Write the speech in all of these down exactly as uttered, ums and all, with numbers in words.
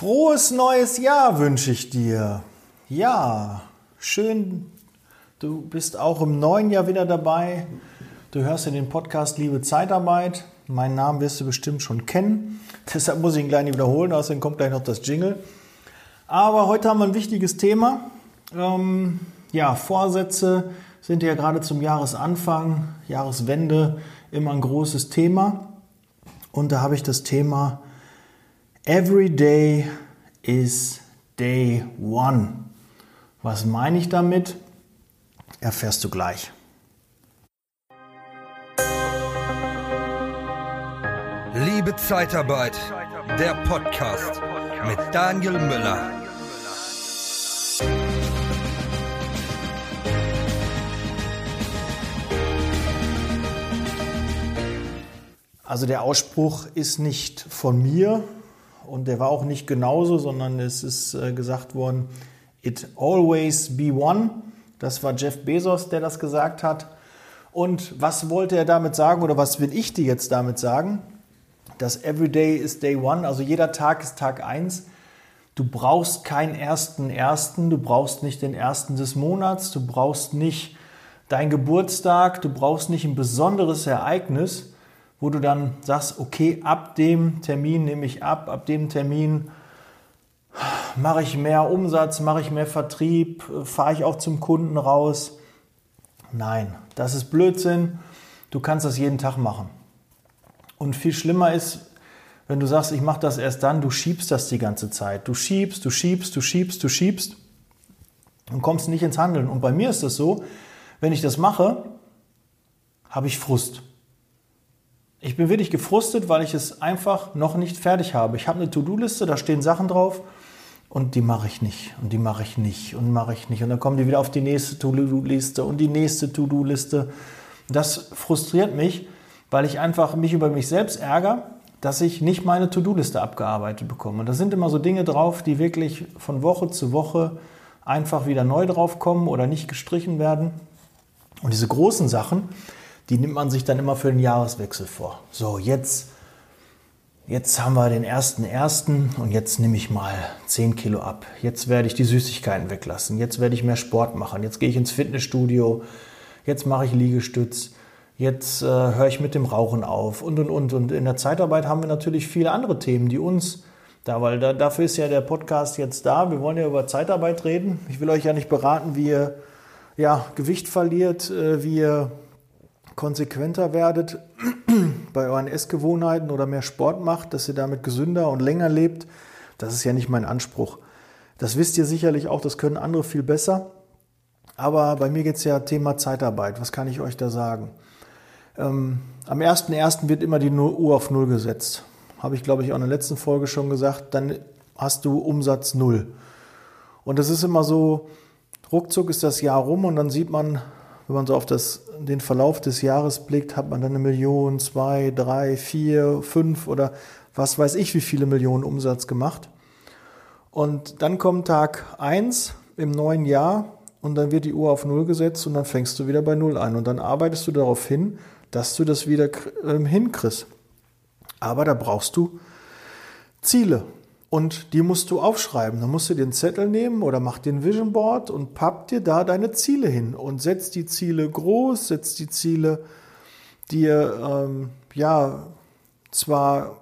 Frohes neues Jahr wünsche ich dir. Ja, schön, du bist auch im neuen Jahr wieder dabei. Du hörst ja den Podcast Liebe Zeitarbeit. Meinen Namen wirst du bestimmt schon kennen. Deshalb muss ich ihn gleich nicht wiederholen, außerdem kommt gleich noch das Jingle. Aber heute haben wir ein wichtiges Thema. Ähm, ja, Vorsätze sind ja gerade zum Jahresanfang, Jahreswende immer ein großes Thema. Und da habe ich das Thema Every day is day one. Was meine ich damit? Erfährst du gleich. Liebe Zeitarbeit, der Podcast mit Daniel Müller. Also der Ausspruch ist nicht von mir und der war auch nicht genauso, sondern es ist äh, gesagt worden, it always be one. Das war Jeff Bezos, der das gesagt hat. Und was wollte er damit sagen oder was will ich dir jetzt damit sagen? Das Every day is day one, also jeder Tag ist Tag eins. Du brauchst keinen ersten ersten, du brauchst nicht den ersten des Monats, du brauchst nicht deinen Geburtstag, du brauchst nicht ein besonderes Ereignis, wo du dann sagst, okay, ab dem Termin nehme ich ab, ab dem Termin mache ich mehr Umsatz, mache ich mehr Vertrieb, fahre ich auch zum Kunden raus. Nein, das ist Blödsinn. Du kannst das jeden Tag machen. Und viel schlimmer ist, wenn du sagst, ich mache das erst dann, du schiebst das die ganze Zeit. Du schiebst, du schiebst, du schiebst, du schiebst und kommst nicht ins Handeln. Und bei mir ist das so, wenn ich das mache, habe ich Frust. Ich bin wirklich gefrustet, weil ich es einfach noch nicht fertig habe. Ich habe eine To-Do-Liste, da stehen Sachen drauf und die mache ich nicht und die mache ich nicht und mache ich nicht. Und dann kommen die wieder auf die nächste To-Do-Liste und die nächste To-Do-Liste. Das frustriert mich, weil ich einfach mich über mich selbst ärgere, dass ich nicht meine To-Do-Liste abgearbeitet bekomme. Und da sind immer so Dinge drauf, die wirklich von Woche zu Woche einfach wieder neu drauf kommen oder nicht gestrichen werden. Und diese großen Sachen, die nimmt man sich dann immer für den Jahreswechsel vor. So, jetzt, jetzt haben wir den ersten ersten und jetzt nehme ich mal zehn Kilo ab. Jetzt werde ich die Süßigkeiten weglassen. Jetzt werde ich mehr Sport machen. Jetzt gehe ich ins Fitnessstudio. Jetzt mache ich Liegestütz. Jetzt äh, höre ich mit dem Rauchen auf und, und, und. Und in der Zeitarbeit haben wir natürlich viele andere Themen, die uns da, weil da, dafür ist ja der Podcast jetzt da. Wir wollen ja über Zeitarbeit reden. Ich will euch ja nicht beraten, wie ihr ja, Gewicht verliert, äh, wie ihr konsequenter werdet bei euren Essgewohnheiten oder mehr Sport macht, dass ihr damit gesünder und länger lebt. Das ist ja nicht mein Anspruch. Das wisst ihr sicherlich auch, das können andere viel besser. Aber bei mir geht es ja Thema Zeitarbeit. Was kann ich euch da sagen? Ähm, am ersten ersten wird immer die Uhr auf Null gesetzt. Habe ich, glaube ich, auch in der letzten Folge schon gesagt. Dann hast du Umsatz Null. Und das ist immer so, ruckzuck ist das Jahr rum und dann sieht man, wenn man so auf das, den Verlauf des Jahres blickt, hat man dann eine Million, zwei, drei, vier, fünf oder was weiß ich, wie viele Millionen Umsatz gemacht. Und dann kommt Tag eins im neuen Jahr und dann wird die Uhr auf Null gesetzt und dann fängst du wieder bei Null an. Und dann arbeitest du darauf hin, dass du das wieder hinkriegst. Aber da brauchst du Ziele. Und die musst du aufschreiben. Dann musst du dir einen Zettel nehmen oder mach dir ein Vision Board und papp dir da deine Ziele hin. Und setz die Ziele groß, setz die Ziele dir, ähm, ja, zwar,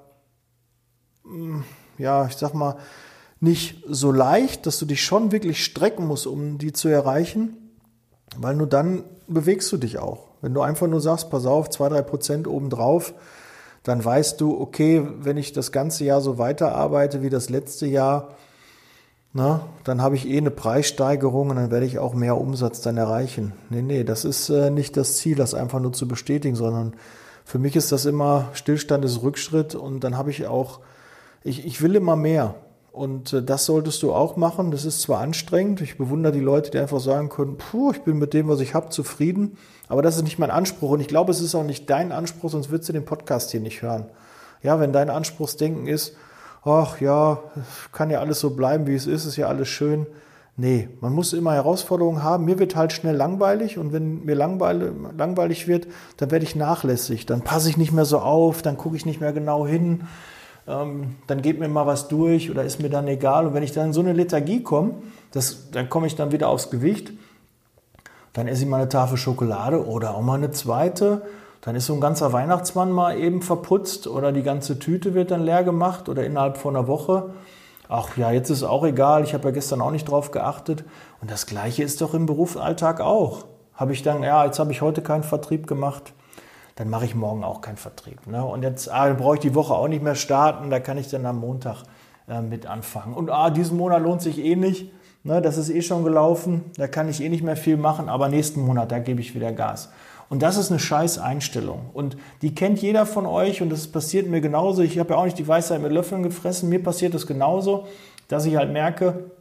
mh, ja, ich sag mal, nicht so leicht, dass du dich schon wirklich strecken musst, um die zu erreichen, weil nur dann bewegst du dich auch. Wenn du einfach nur sagst, pass auf, zwei, drei Prozent obendrauf, dann weißt du, okay, wenn ich das ganze Jahr so weiterarbeite wie das letzte Jahr, na, dann habe ich eh eine Preissteigerung und dann werde ich auch mehr Umsatz dann erreichen. Nee, nee, das ist äh, nicht das Ziel, das einfach nur zu bestätigen, sondern für mich ist das immer Stillstand ist Rückschritt und dann habe ich auch, ich, ich will immer mehr. Und äh, das solltest du auch machen. Das ist zwar anstrengend, ich bewundere die Leute, die einfach sagen können, puh, ich bin mit dem, was ich habe, zufrieden. Aber das ist nicht mein Anspruch und ich glaube, es ist auch nicht dein Anspruch, sonst würdest du den Podcast hier nicht hören. Ja, wenn dein Anspruchsdenken ist, ach ja, kann ja alles so bleiben, wie es ist, ist ja alles schön. Nee, man muss immer Herausforderungen haben. Mir wird halt schnell langweilig und wenn mir langweilig, langweilig wird, dann werde ich nachlässig. Dann passe ich nicht mehr so auf, dann gucke ich nicht mehr genau hin. ähm, dann geht mir mal was durch oder ist mir dann egal. Und wenn ich dann in so eine Lethargie komme, das, dann komme ich dann wieder aufs Gewicht, dann esse ich mal eine Tafel Schokolade oder auch mal eine zweite. Dann ist so ein ganzer Weihnachtsmann mal eben verputzt oder die ganze Tüte wird dann leer gemacht oder innerhalb von einer Woche. Ach ja, jetzt ist auch egal, ich habe ja gestern auch nicht drauf geachtet. Und das Gleiche ist doch im Berufsalltag auch. Habe ich dann, ja, jetzt habe ich heute keinen Vertrieb gemacht, dann mache ich morgen auch keinen Vertrieb. Ne? Und jetzt ah, brauche ich die Woche auch nicht mehr starten, da kann ich dann am Montag äh, mit anfangen. Und ah, diesen Monat lohnt sich eh nicht, ne? Das ist eh schon gelaufen, da kann ich eh nicht mehr viel machen, aber nächsten Monat, da gebe ich wieder Gas. Und das ist eine scheiß Einstellung. Und die kennt jeder von euch und das passiert mir genauso. Ich habe ja auch nicht die Weisheit mit Löffeln gefressen. Mir passiert es genauso, dass ich halt merke,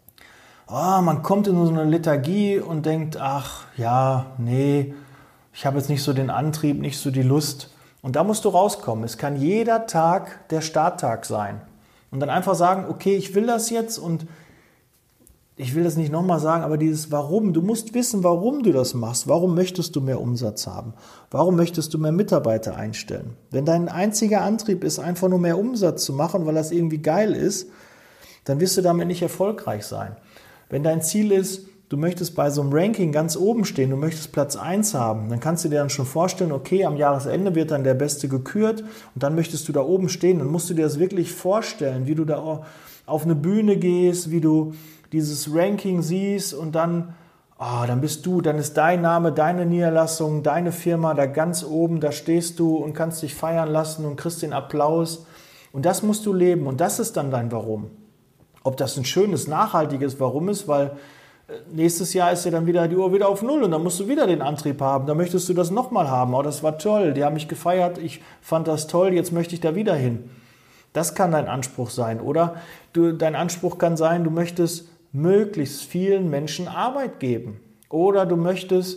oh, man kommt in so eine Lethargie und denkt, ach ja, nee, ich habe jetzt nicht so den Antrieb, nicht so die Lust. Und da musst du rauskommen. Es kann jeder Tag der Starttag sein. Und dann einfach sagen, okay, ich will das jetzt und ich will das nicht nochmal sagen, aber dieses Warum, du musst wissen, warum du das machst. Warum möchtest du mehr Umsatz haben? Warum möchtest du mehr Mitarbeiter einstellen? Wenn dein einziger Antrieb ist, einfach nur mehr Umsatz zu machen, weil das irgendwie geil ist, dann wirst du damit nicht erfolgreich sein. Wenn dein Ziel ist, du möchtest bei so einem Ranking ganz oben stehen, du möchtest Platz eins haben, dann kannst du dir dann schon vorstellen, okay, am Jahresende wird dann der Beste gekürt und dann möchtest du da oben stehen. Dann musst du dir das wirklich vorstellen, wie du da auf eine Bühne gehst, wie du dieses Ranking siehst und dann, oh, dann bist du, dann ist dein Name, deine Niederlassung, deine Firma da ganz oben, da stehst du und kannst dich feiern lassen und kriegst den Applaus. Und das musst du leben und das ist dann dein Warum. Ob das ein schönes, nachhaltiges Warum ist, weil nächstes Jahr ist ja dann wieder die Uhr wieder auf Null und dann musst du wieder den Antrieb haben. Da möchtest du das nochmal haben. Oh, das war toll, die haben mich gefeiert, ich fand das toll, jetzt möchte ich da wieder hin. Das kann dein Anspruch sein. Oder du, dein Anspruch kann sein, du möchtest möglichst vielen Menschen Arbeit geben. Oder du möchtest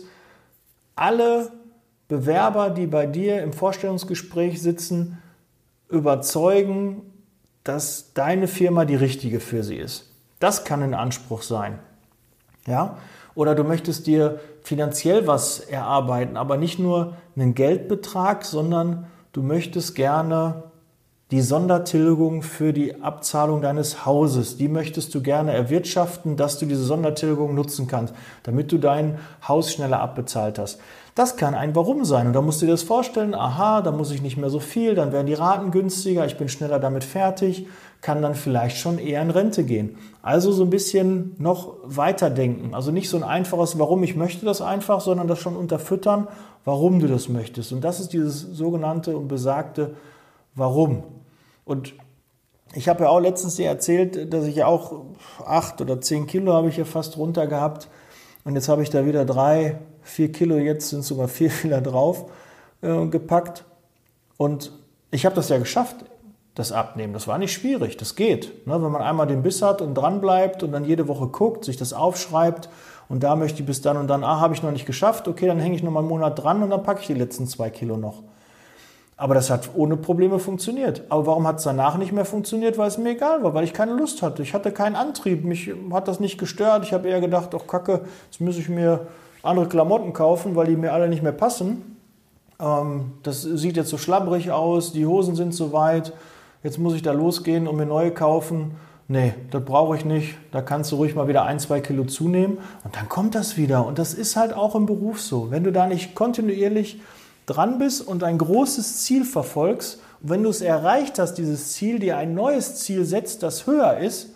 alle Bewerber, die bei dir im Vorstellungsgespräch sitzen, überzeugen, dass deine Firma die richtige für sie ist. Das kann ein Anspruch sein. Ja? Oder du möchtest dir finanziell was erarbeiten, aber nicht nur einen Geldbetrag, sondern du möchtest gerne die Sondertilgung für die Abzahlung deines Hauses, die möchtest du gerne erwirtschaften, dass du diese Sondertilgung nutzen kannst, damit du dein Haus schneller abbezahlt hast. Das kann ein Warum sein. Und da musst du dir das vorstellen, aha, da muss ich nicht mehr so viel, dann werden die Raten günstiger, ich bin schneller damit fertig, kann dann vielleicht schon eher in Rente gehen. Also so ein bisschen noch weiterdenken. Also nicht so ein einfaches Warum, ich möchte das einfach, sondern das schon unterfüttern, warum du das möchtest. Und das ist dieses sogenannte und besagte Warum. Und ich habe ja auch letztens dir erzählt, dass ich ja auch acht oder zehn Kilo habe ich ja fast runter gehabt. Und jetzt habe ich da wieder drei, vier Kilo, jetzt sind sogar vier wieder drauf äh, gepackt. Und ich habe das ja geschafft, das Abnehmen. Das war nicht schwierig, das geht. Ne? Wenn man einmal den Biss hat und dran bleibt und dann jede Woche guckt, sich das aufschreibt und da möchte ich bis dann und dann, ah, habe ich noch nicht geschafft, okay, dann hänge ich noch mal einen Monat dran und dann packe ich die letzten zwei Kilo noch. Aber das hat ohne Probleme funktioniert. Aber warum hat es danach nicht mehr funktioniert? Weil es mir egal war, weil ich keine Lust hatte. Ich hatte keinen Antrieb, mich hat das nicht gestört. Ich habe eher gedacht, ach Kacke, jetzt muss ich mir andere Klamotten kaufen, weil die mir alle nicht mehr passen. Ähm, das sieht jetzt so schlabbrig aus, die Hosen sind so weit. Jetzt muss ich da losgehen und mir neue kaufen. Nee, das brauche ich nicht. Da kannst du ruhig mal wieder ein, zwei Kilo zunehmen. Und dann kommt das wieder. Und das ist halt auch im Beruf so. Wenn du da nicht kontinuierlich dran bist und ein großes Ziel verfolgst und wenn du es erreicht hast, dieses Ziel, dir ein neues Ziel setzt, das höher ist,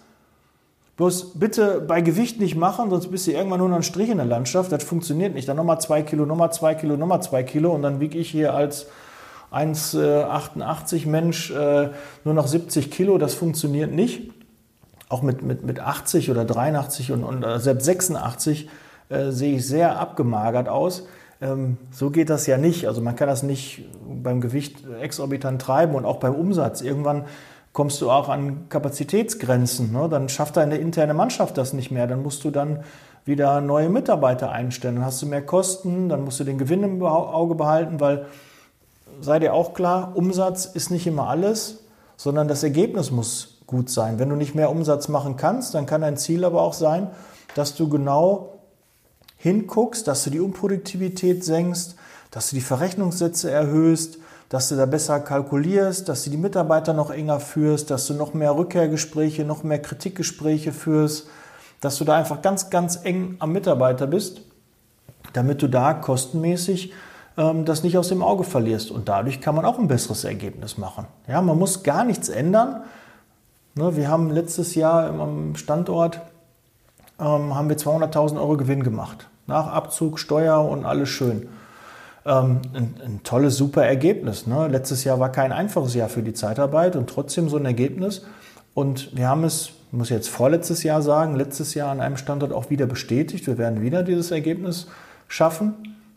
bloß bitte bei Gewicht nicht machen, sonst bist du irgendwann nur noch ein Strich in der Landschaft, das funktioniert nicht. Dann nochmal zwei Kilo, nochmal zwei Kilo, nochmal zwei Kilo und dann wiege ich hier als eins Komma achtundachtzig Mensch äh, nur noch siebzig Kilo, das funktioniert nicht. Auch mit, mit, mit achtzig oder dreiundachtzig und, und selbst sechsundachtzig äh, sehe ich sehr abgemagert aus. So geht das ja nicht. Also man kann das nicht beim Gewicht exorbitant treiben und auch beim Umsatz. Irgendwann kommst du auch an Kapazitätsgrenzen. Ne? Dann schafft deine interne Mannschaft das nicht mehr. Dann musst du dann wieder neue Mitarbeiter einstellen. Dann hast du mehr Kosten, dann musst du den Gewinn im Auge behalten, weil, sei dir auch klar, Umsatz ist nicht immer alles, sondern das Ergebnis muss gut sein. Wenn du nicht mehr Umsatz machen kannst, dann kann dein Ziel aber auch sein, dass du genau hinguckst, dass du die Unproduktivität senkst, dass du die Verrechnungssätze erhöhst, dass du da besser kalkulierst, dass du die Mitarbeiter noch enger führst, dass du noch mehr Rückkehrgespräche, noch mehr Kritikgespräche führst, dass du da einfach ganz, ganz eng am Mitarbeiter bist, damit du da kostenmäßig ähm, das nicht aus dem Auge verlierst. Und dadurch kann man auch ein besseres Ergebnis machen. Ja, man muss gar nichts ändern. Ne, wir haben letztes Jahr am Standort ähm, haben wir zweihunderttausend Euro Gewinn gemacht. Nach Abzug, Steuer und alles schön. Ähm, ein, ein tolles, super Ergebnis. Ne? Letztes Jahr war kein einfaches Jahr für die Zeitarbeit und trotzdem so ein Ergebnis. Und wir haben es, ich muss jetzt vorletztes Jahr sagen, letztes Jahr an einem Standort auch wieder bestätigt. Wir werden wieder dieses Ergebnis schaffen,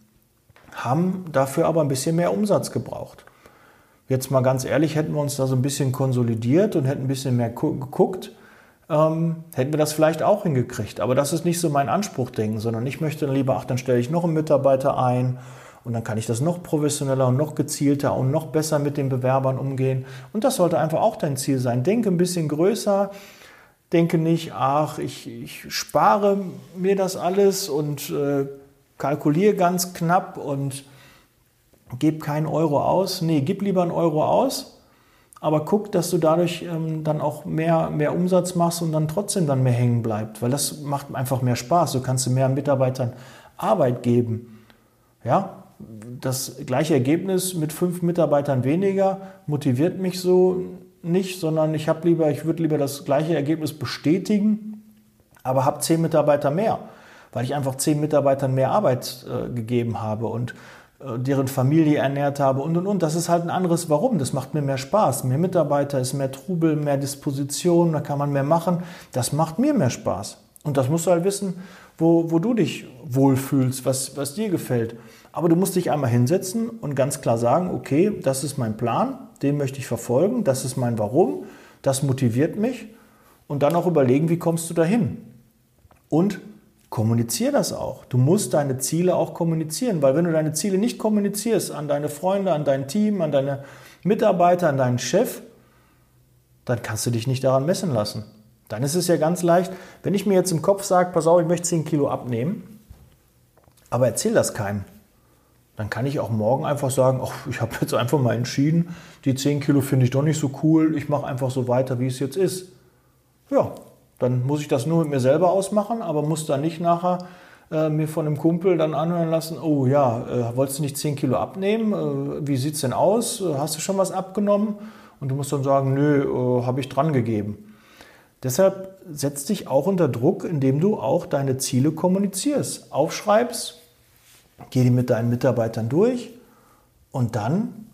haben dafür aber ein bisschen mehr Umsatz gebraucht. Jetzt mal ganz ehrlich, hätten wir uns da so ein bisschen konsolidiert und hätten ein bisschen mehr geguckt, ähm, hätten wir das vielleicht auch hingekriegt. Aber das ist nicht so mein Anspruchdenken, sondern ich möchte dann lieber, ach, dann stelle ich noch einen Mitarbeiter ein und dann kann ich das noch professioneller und noch gezielter und noch besser mit den Bewerbern umgehen. Und das sollte einfach auch dein Ziel sein. Denke ein bisschen größer, denke nicht, ach, ich, ich spare mir das alles und äh, kalkuliere ganz knapp und gib keinen Euro aus. Nee, gib lieber einen Euro aus, aber guck, dass du dadurch ähm, dann auch mehr, mehr Umsatz machst und dann trotzdem dann mehr hängen bleibt, weil das macht einfach mehr Spaß. Du kannst mehr Mitarbeitern Arbeit geben. Ja, das gleiche Ergebnis mit fünf Mitarbeitern weniger motiviert mich so nicht, sondern ich habe lieber, ich würde lieber das gleiche Ergebnis bestätigen, aber habe zehn Mitarbeiter mehr, weil ich einfach zehn Mitarbeitern mehr Arbeit äh, gegeben habe und deren Familie ernährt habe und, und, und. Das ist halt ein anderes Warum. Das macht mir mehr Spaß. Mehr Mitarbeiter ist mehr Trubel, mehr Disposition, da kann man mehr machen. Das macht mir mehr Spaß. Und das musst du halt wissen, wo, wo du dich wohlfühlst, was, was dir gefällt. Aber du musst dich einmal hinsetzen und ganz klar sagen, okay, das ist mein Plan, den möchte ich verfolgen, das ist mein Warum, das motiviert mich. Und dann auch überlegen, wie kommst du dahin? Und kommuniziere das auch. Du musst deine Ziele auch kommunizieren, weil wenn du deine Ziele nicht kommunizierst an deine Freunde, an dein Team, an deine Mitarbeiter, an deinen Chef, dann kannst du dich nicht daran messen lassen. Dann ist es ja ganz leicht, wenn ich mir jetzt im Kopf sage, pass auf, ich möchte zehn Kilo abnehmen, aber erzähle das keinem, dann kann ich auch morgen einfach sagen, ach, ich habe jetzt einfach mal entschieden, die zehn Kilo finde ich doch nicht so cool, ich mache einfach so weiter, wie es jetzt ist. Ja, dann muss ich das nur mit mir selber ausmachen, aber muss dann nicht nachher äh, mir von einem Kumpel dann anhören lassen, oh ja, äh, wolltest du nicht zehn Kilo abnehmen? Äh, wie sieht es denn aus? Äh, hast du schon was abgenommen? Und du musst dann sagen, nö, äh, habe ich dran gegeben. Deshalb setz dich auch unter Druck, indem du auch deine Ziele kommunizierst, aufschreibst, geh die mit deinen Mitarbeitern durch und dann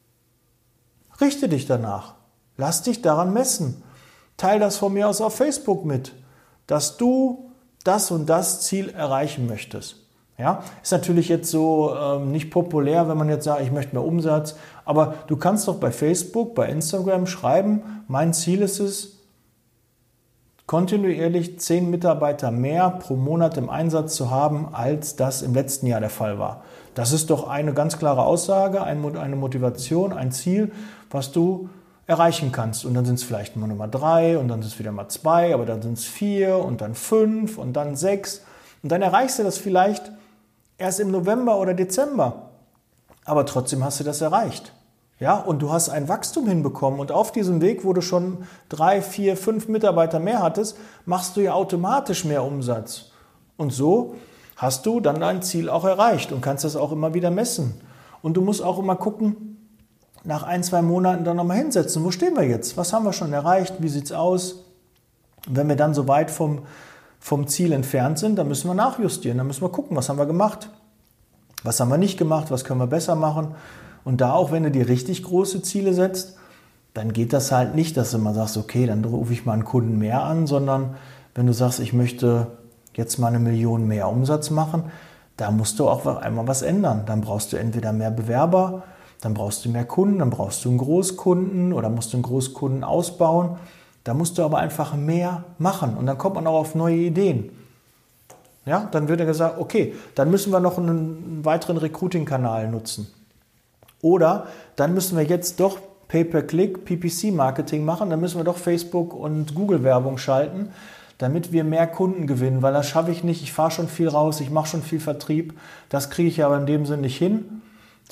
richte dich danach. Lass dich daran messen. Teil das von mir aus auf Facebook mit, dass du das und das Ziel erreichen möchtest. Ja, ist natürlich jetzt so ähm, nicht populär, wenn man jetzt sagt, ich möchte mehr Umsatz, aber du kannst doch bei Facebook, bei Instagram schreiben, mein Ziel ist es, kontinuierlich zehn Mitarbeiter mehr pro Monat im Einsatz zu haben, als das im letzten Jahr der Fall war. Das ist doch eine ganz klare Aussage, eine Motivation, ein Ziel, was du erreichen kannst. Und dann sind es vielleicht mal Nummer drei und dann sind es wieder mal zwei, aber dann sind es vier und dann fünf und dann sechs. Und dann erreichst du das vielleicht erst im November oder Dezember. Aber trotzdem hast du das erreicht. Ja, und du hast ein Wachstum hinbekommen. Und auf diesem Weg, wo du schon drei, vier, fünf Mitarbeiter mehr hattest, machst du ja automatisch mehr Umsatz. Und so hast du dann dein Ziel auch erreicht und kannst das auch immer wieder messen. Und du musst auch immer gucken, nach ein, zwei Monaten dann nochmal hinsetzen. Wo stehen wir jetzt? Was haben wir schon erreicht? Wie sieht es aus? Und wenn wir dann so weit vom, vom Ziel entfernt sind, dann müssen wir nachjustieren. Dann müssen wir gucken, was haben wir gemacht? Was haben wir nicht gemacht? Was können wir besser machen? Und da auch, wenn du dir richtig große Ziele setzt, dann geht das halt nicht, dass du mal sagst, okay, dann rufe ich mal einen Kunden mehr an, sondern wenn du sagst, ich möchte jetzt mal eine Million mehr Umsatz machen, da musst du auch einmal was ändern. Dann brauchst du entweder mehr Bewerber, dann brauchst du mehr Kunden, dann brauchst du einen Großkunden oder musst du einen Großkunden ausbauen. Da musst du aber einfach mehr machen und dann kommt man auch auf neue Ideen. Ja, dann wird er gesagt, okay, dann müssen wir noch einen weiteren Recruiting-Kanal nutzen. Oder dann müssen wir jetzt doch Pay-per-Click, P P C-Marketing machen, dann müssen wir doch Facebook- und Google-Werbung schalten, damit wir mehr Kunden gewinnen, weil das schaffe ich nicht, ich fahre schon viel raus, ich mache schon viel Vertrieb, das kriege ich aber in dem Sinne nicht hin.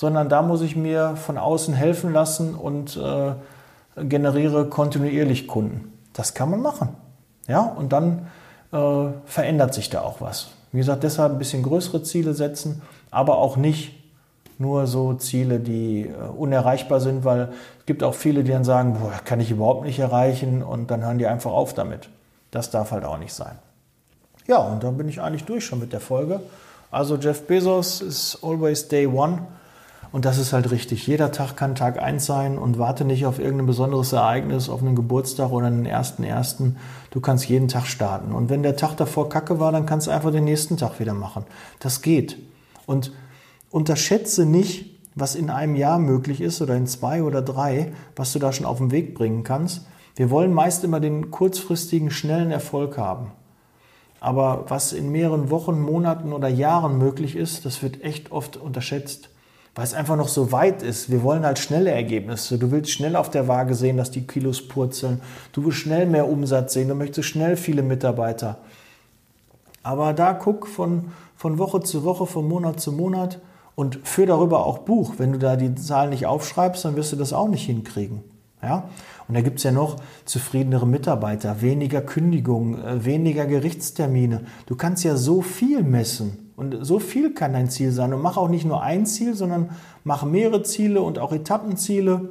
sondern da muss ich mir von außen helfen lassen und äh, generiere kontinuierlich Kunden. Das kann man machen. Ja, und dann äh, verändert sich da auch was. Wie gesagt, deshalb ein bisschen größere Ziele setzen, aber auch nicht nur so Ziele, die äh, unerreichbar sind, weil es gibt auch viele, die dann sagen, boah, kann ich überhaupt nicht erreichen und dann hören die einfach auf damit. Das darf halt auch nicht sein. Ja, und dann bin ich eigentlich durch schon mit der Folge. Also Jeff Bezos ist always day one. Und das ist halt richtig. Jeder Tag kann Tag eins sein und warte nicht auf irgendein besonderes Ereignis, auf einen Geburtstag oder einen ersten ersten. Du kannst jeden Tag starten. Und wenn der Tag davor kacke war, dann kannst du einfach den nächsten Tag wieder machen. Das geht. Und unterschätze nicht, was in einem Jahr möglich ist oder in zwei oder drei, was du da schon auf den Weg bringen kannst. Wir wollen meist immer den kurzfristigen, schnellen Erfolg haben. Aber was in mehreren Wochen, Monaten oder Jahren möglich ist, das wird echt oft unterschätzt. Weil es einfach noch so weit ist. Wir wollen halt schnelle Ergebnisse. Du willst schnell auf der Waage sehen, dass die Kilos purzeln. Du willst schnell mehr Umsatz sehen. Du möchtest schnell viele Mitarbeiter. Aber da guck von, von Woche zu Woche, von Monat zu Monat und führ darüber auch Buch. Wenn du da die Zahlen nicht aufschreibst, dann wirst du das auch nicht hinkriegen. Ja? Und da gibt es ja noch zufriedenere Mitarbeiter, weniger Kündigungen, weniger Gerichtstermine. Du kannst ja so viel messen. Und so viel kann dein Ziel sein. Und mach auch nicht nur ein Ziel, sondern mach mehrere Ziele und auch Etappenziele,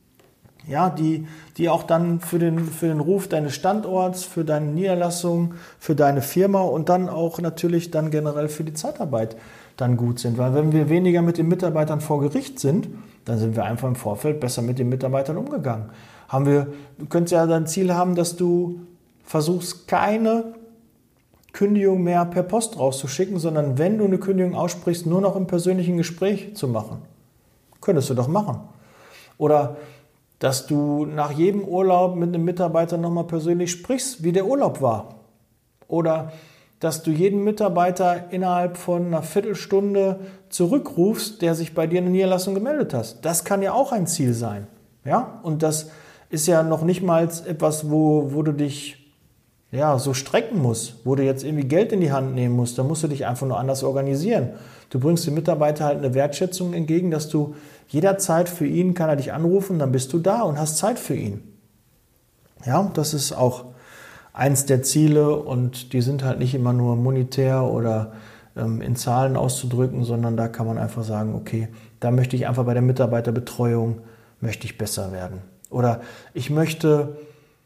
ja, die, die auch dann für den, für den Ruf deines Standorts, für deine Niederlassung, für deine Firma und dann auch natürlich dann generell für die Zeitarbeit dann gut sind. Weil wenn wir weniger mit den Mitarbeitern vor Gericht sind, dann sind wir einfach im Vorfeld besser mit den Mitarbeitern umgegangen. Haben wir, du könntest ja dein Ziel haben, dass du versuchst, keine Kündigung mehr per Post rauszuschicken, sondern wenn du eine Kündigung aussprichst, nur noch im persönlichen Gespräch zu machen. Könntest du doch machen. Oder dass du nach jedem Urlaub mit einem Mitarbeiter nochmal persönlich sprichst, wie der Urlaub war. Oder dass du jeden Mitarbeiter innerhalb von einer Viertelstunde zurückrufst, der sich bei dir in der Niederlassung gemeldet hat. Das kann ja auch ein Ziel sein. Ja? Und das ist ja noch nicht mal etwas, wo, wo du dich ja, so strecken musst, wo du jetzt irgendwie Geld in die Hand nehmen musst. Da musst du dich einfach nur anders organisieren. Du bringst dem Mitarbeiter halt eine Wertschätzung entgegen, dass du jederzeit für ihn, kann er dich anrufen, dann bist du da und hast Zeit für ihn. Ja, das ist auch eins der Ziele und die sind halt nicht immer nur monetär oder ähm, in Zahlen auszudrücken, sondern da kann man einfach sagen, okay, da möchte ich einfach bei der Mitarbeiterbetreuung, möchte ich besser werden. Oder ich möchte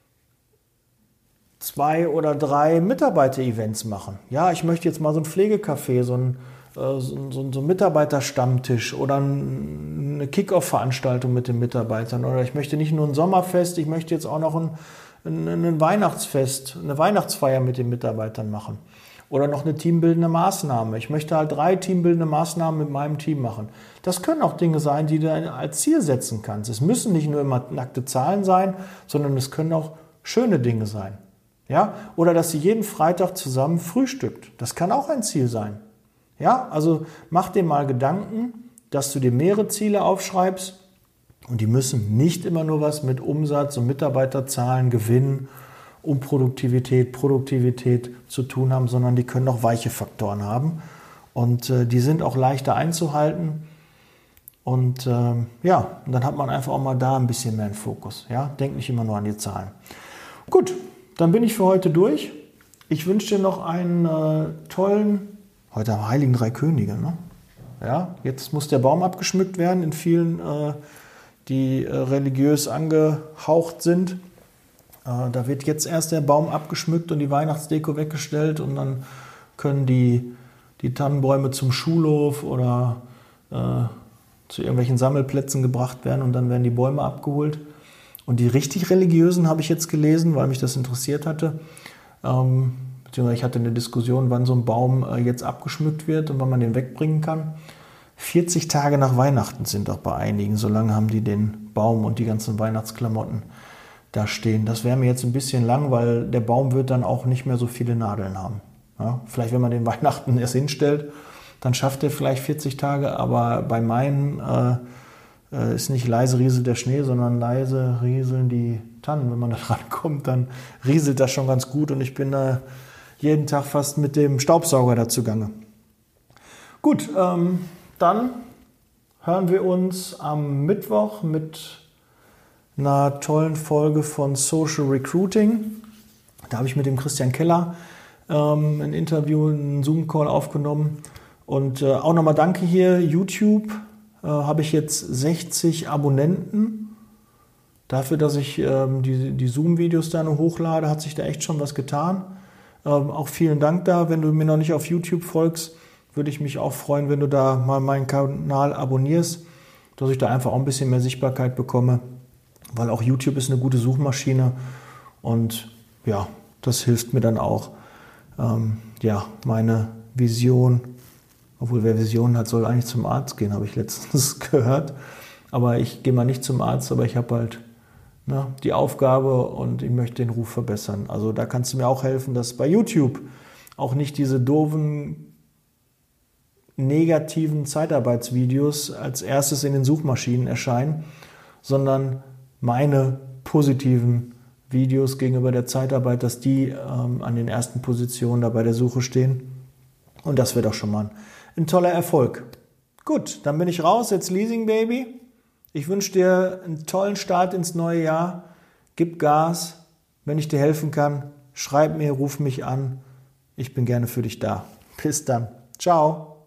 zwei oder drei Mitarbeiter-Events machen. Ja, ich möchte jetzt mal so ein Pflegecafé, so ein, äh, so, so, so ein Mitarbeiterstammtisch oder ein, eine Kick-Off-Veranstaltung mit den Mitarbeitern. Oder ich möchte nicht nur ein Sommerfest, ich möchte jetzt auch noch ein, ein, ein Weihnachtsfest, eine Weihnachtsfeier mit den Mitarbeitern machen. Oder noch eine teambildende Maßnahme. Ich möchte halt drei teambildende Maßnahmen mit meinem Team machen. Das können auch Dinge sein, die du als Ziel setzen kannst. Es müssen nicht nur immer nackte Zahlen sein, sondern es können auch schöne Dinge sein. Ja? Oder dass sie jeden Freitag zusammen frühstückt. Das kann auch ein Ziel sein. Ja? Also mach dir mal Gedanken, dass du dir mehrere Ziele aufschreibst und die müssen nicht immer nur was mit Umsatz und Mitarbeiterzahlen, Gewinn und Produktivität, Produktivität zu tun haben, sondern die können auch weiche Faktoren haben und äh, die sind auch leichter einzuhalten und äh, ja, und dann hat man einfach auch mal da ein bisschen mehr einen Fokus. Ja? Denk nicht immer nur an die Zahlen. Gut. Dann bin ich für heute durch. Ich wünsche dir noch einen äh, tollen, heute am Heiligen Drei Könige, ne? Ja, jetzt muss der Baum abgeschmückt werden in vielen, äh, die äh, religiös angehaucht sind. Äh, da wird jetzt erst der Baum abgeschmückt und die Weihnachtsdeko weggestellt und dann können die, die Tannenbäume zum Schulhof oder äh, zu irgendwelchen Sammelplätzen gebracht werden und dann werden die Bäume abgeholt. Und die richtig Religiösen habe ich jetzt gelesen, weil mich das interessiert hatte. Ähm, beziehungsweise ich hatte eine Diskussion, wann so ein Baum äh, jetzt abgeschmückt wird und wann man den wegbringen kann. vierzig Tage nach Weihnachten sind auch bei einigen. So lange haben die den Baum und die ganzen Weihnachtsklamotten da stehen. Das wäre mir jetzt ein bisschen lang, weil der Baum wird dann auch nicht mehr so viele Nadeln haben. Ja, vielleicht, wenn man den Weihnachten erst hinstellt, dann schafft er vielleicht vierzig Tage. Aber bei meinen äh, ist nicht leise rieselt der Schnee, sondern leise rieseln die Tannen. Wenn man da dran kommt, dann rieselt das schon ganz gut und ich bin da jeden Tag fast mit dem Staubsauger da zugange. Gut, ähm, dann hören wir uns am Mittwoch mit einer tollen Folge von Social Recruiting. Da habe ich mit dem Christian Keller ähm, ein Interview, einen Zoom-Call aufgenommen. Und äh, auch nochmal danke hier, YouTube, äh, habe ich jetzt sechzig Abonnenten. Dafür, dass ich ähm, die, die Zoom-Videos da nur hochlade, hat sich da echt schon was getan. Ähm, auch vielen Dank da. Wenn du mir noch nicht auf YouTube folgst, würde ich mich auch freuen, wenn du da mal meinen Kanal abonnierst, dass ich da einfach auch ein bisschen mehr Sichtbarkeit bekomme. Weil auch YouTube ist eine gute Suchmaschine und ja, das hilft mir dann auch, ähm, ja, meine Vision, obwohl wer Visionen hat, soll eigentlich zum Arzt gehen, habe ich letztens gehört. Aber ich gehe mal nicht zum Arzt, aber ich habe halt ne, die Aufgabe und ich möchte den Ruf verbessern. Also da kannst du mir auch helfen, dass bei YouTube auch nicht diese doofen, negativen Zeitarbeitsvideos als erstes in den Suchmaschinen erscheinen, sondern meine positiven Videos gegenüber der Zeitarbeit, dass die ähm, an den ersten Positionen da bei der Suche stehen. Und das wird auch schon mal ein, ein toller Erfolg. Gut, dann bin ich raus, jetzt Leasing Baby. Ich wünsche dir einen tollen Start ins neue Jahr. Gib Gas. Wenn ich dir helfen kann, schreib mir, ruf mich an. Ich bin gerne für dich da. Bis dann. Ciao.